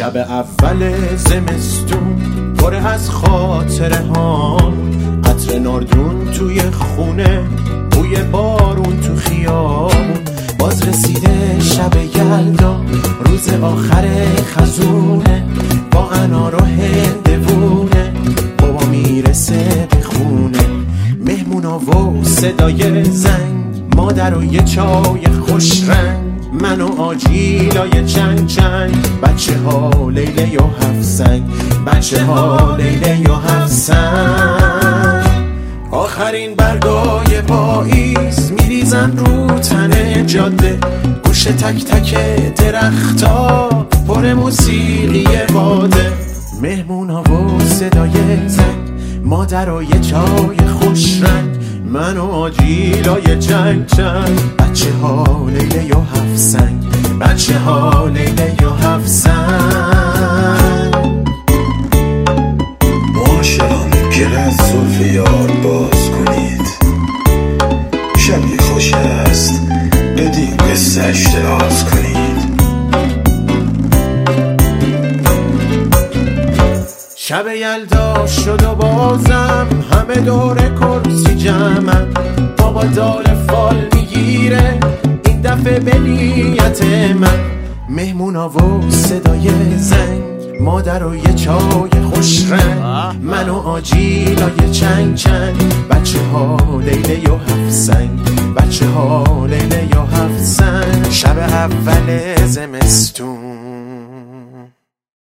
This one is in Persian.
شب اول زمستون پر از خاطره ها، عطر ناردون توی خونه، بوی بارون تو خیابون. باز رسیده شب یلدا، روز آخر خزونه، با انار و هندوونه، بابا میرسه به خونه. مهمونا و صدای زنگ، مادر و یه چای خوش رنگ، من و آجیلای چنگ چنگ، بچه ها لیله و هفت سنگ، بچه ها لیله و هفت سنگ. آخرین برگای پاییز میریزن رو تن جاده، گوش تک تک درختا پر موسیقی باده. مهمونا و صدای زنگ، مادر و یه چای خوش رنگ، من و آجیلای چنگ چنگ، بچه ها لیله و هفت سنگ، بچه ها لیله و هفت سنگ. معاشران گل از زلف یار باز کنید، شبی خوش است بدین قصه‌اش دراز کنید. شب یلدا شد و بازم همه دور کرسی جمعن، بابا داره فال میگیره این دفعه به نیت من. مهمونا و صدای زنگ، مادر و یه چای خوش رنگ، من و آجیلای چنگ چنگ، بچه ها لیله و هفت سنگ، بچه ها لیله و هفت سنگ. شب اول زمستون